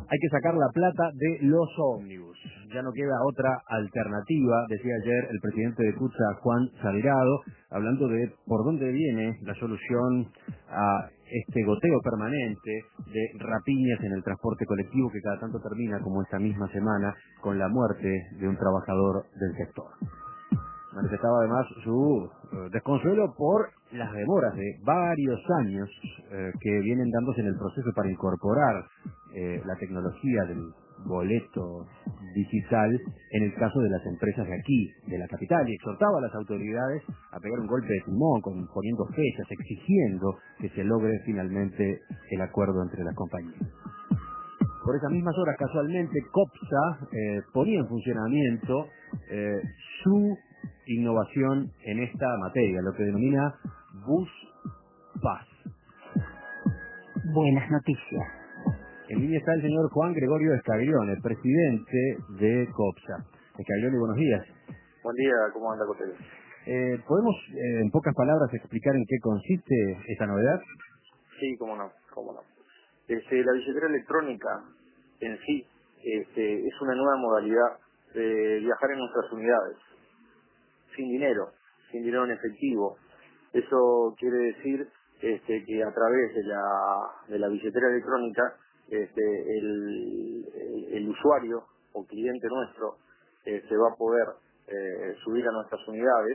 Hay que sacar la plata de los ómnibus. Ya no queda otra alternativa, decía ayer el presidente de CUTSA, Juan Salgado, hablando de por dónde viene la solución a este goteo permanente de rapiñas en el transporte colectivo que cada tanto termina, como esta misma semana, con la muerte de un trabajador del sector. Manifestaba además su desconsuelo por las demoras de varios años que vienen dándose en el proceso para incorporar la tecnología del boleto digital en el caso de las empresas de aquí, de la capital, y exhortaba a las autoridades a pegar un golpe de timón, poniendo fechas, exigiendo que se logre finalmente el acuerdo entre las compañías. Por esas mismas horas, casualmente, COPSA ponía en funcionamiento su innovación en esta materia, lo que denomina Bus Pass. Buenas noticias. En línea está el señor Juan Gregorio Escaglione, el presidente de COPSA. Escaglione, buenos días. Buen día, ¿cómo anda Cotello? ¿Podemos, en pocas palabras, explicar en qué consiste esta novedad? Sí, cómo no. La billetera electrónica en sí es una nueva modalidad de viajar en nuestras unidades, sin dinero en efectivo. Eso quiere decir que a través de la billetera electrónica el usuario o cliente nuestro se va a poder subir a nuestras unidades,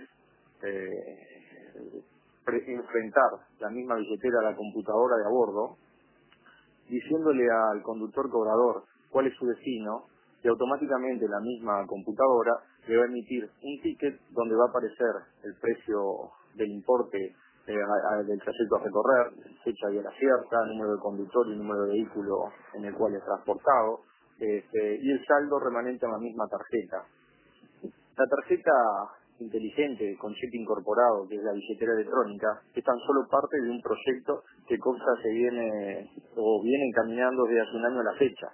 enfrentar la misma billetera a la computadora de a bordo, diciéndole al conductor cobrador cuál es su destino, y automáticamente la misma computadora le va a emitir un ticket donde va a aparecer el precio del importe del trayecto a recorrer, fecha y hora cierta, número de conductor y número de vehículo en el cual es transportado, y el saldo remanente en la misma tarjeta. La tarjeta inteligente con chip incorporado, que es la billetera electrónica, es tan solo parte de un proyecto que COPSA viene encaminando desde hace un año a la fecha.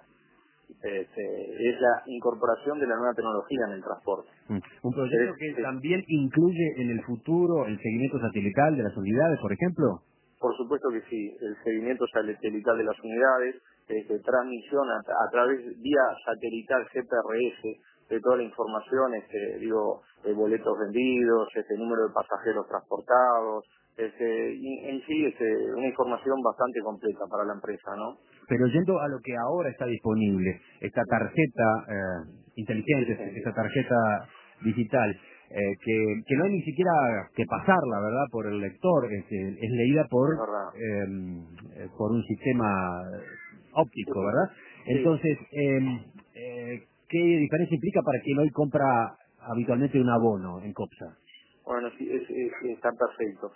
Es la incorporación de la nueva tecnología en el transporte. ¿Un proyecto que también incluye en el futuro el seguimiento satelital de las unidades, por ejemplo? Por supuesto que sí, el seguimiento satelital de las unidades, transmisión a través vía satelital GPRS de toda la información, boletos vendidos, número de pasajeros transportados, en sí una información bastante completa para la empresa, ¿no? Pero yendo a lo que ahora está disponible, esta tarjeta inteligente, esta tarjeta digital, que no hay ni siquiera que pasarla, ¿verdad?, por el lector, es leída por un sistema óptico, ¿verdad? Sí. Entonces, ¿qué diferencia implica para quien hoy compra habitualmente un abono en COPSA? Bueno, sí, está perfecto.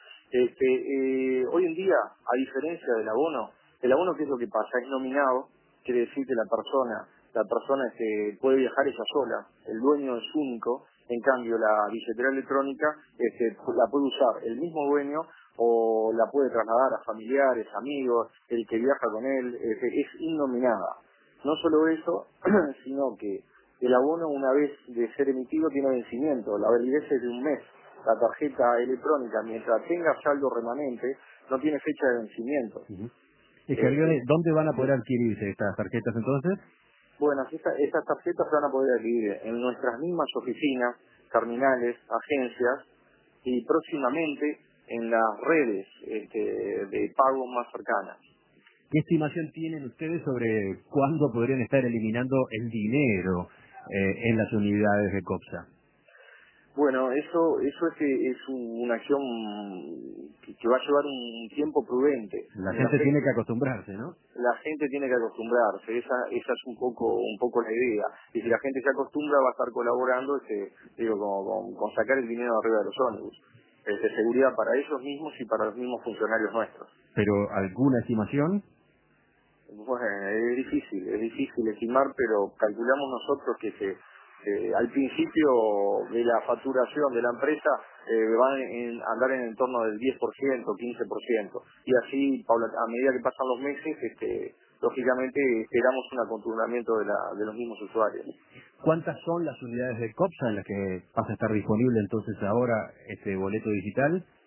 Hoy en día, a diferencia del abono, el abono, ¿qué es lo que pasa? Es nominado, quiere decir que la persona puede viajar ella sola, el dueño es único. En cambio, la billetera electrónica la puede usar el mismo dueño o la puede trasladar a familiares, amigos, el que viaja con él, es innominada. No solo eso, sino que el abono, una vez de ser emitido, tiene vencimiento, la validez es de un mes. La tarjeta electrónica, mientras tenga saldo remanente, no tiene fecha de vencimiento. ¿Dónde van a poder adquirirse estas tarjetas entonces? Bueno, estas tarjetas se van a poder adquirir en nuestras mismas oficinas, terminales, agencias, y próximamente en las redes de pago más cercanas. ¿Qué estimación tienen ustedes sobre cuándo podrían estar eliminando el dinero en las unidades de COPSA? Bueno, eso es una acción que va a llevar un tiempo prudente. La gente tiene que acostumbrarse, ¿no? La gente tiene que acostumbrarse, esa es un poco la idea. Y si la gente se acostumbra, va a estar colaborando con sacar el dinero arriba de los ómnibus. De seguridad para ellos mismos y para los mismos funcionarios nuestros. ¿Pero alguna estimación? Bueno, es difícil estimar, pero calculamos nosotros que al principio de la facturación de la empresa van a andar en el torno del 10%, 15%. Y así, a medida que pasan los meses, lógicamente esperamos un acostumbramiento de los mismos usuarios. ¿Cuántas son las unidades de COPSA en las que pasa a estar disponible entonces ahora este boleto digital?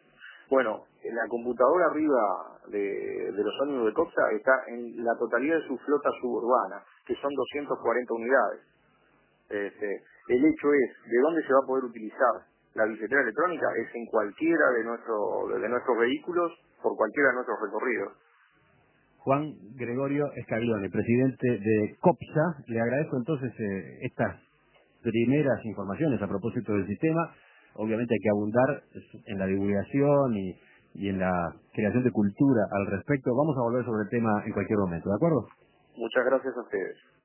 Bueno, la computadora arriba de los ómnibus de Coxa está en la totalidad de su flota suburbana, que son 240 unidades. El hecho es, ¿de dónde se va a poder utilizar la billetera electrónica? Es en cualquiera de nuestros vehículos, por cualquiera de nuestros recorridos. Juan Gregorio Scaglione, presidente de COPSA, le agradezco entonces estas primeras informaciones a propósito del sistema. Obviamente hay que abundar en la divulgación y en la creación de cultura al respecto. Vamos a volver sobre el tema en cualquier momento, ¿de acuerdo? Muchas gracias a ustedes.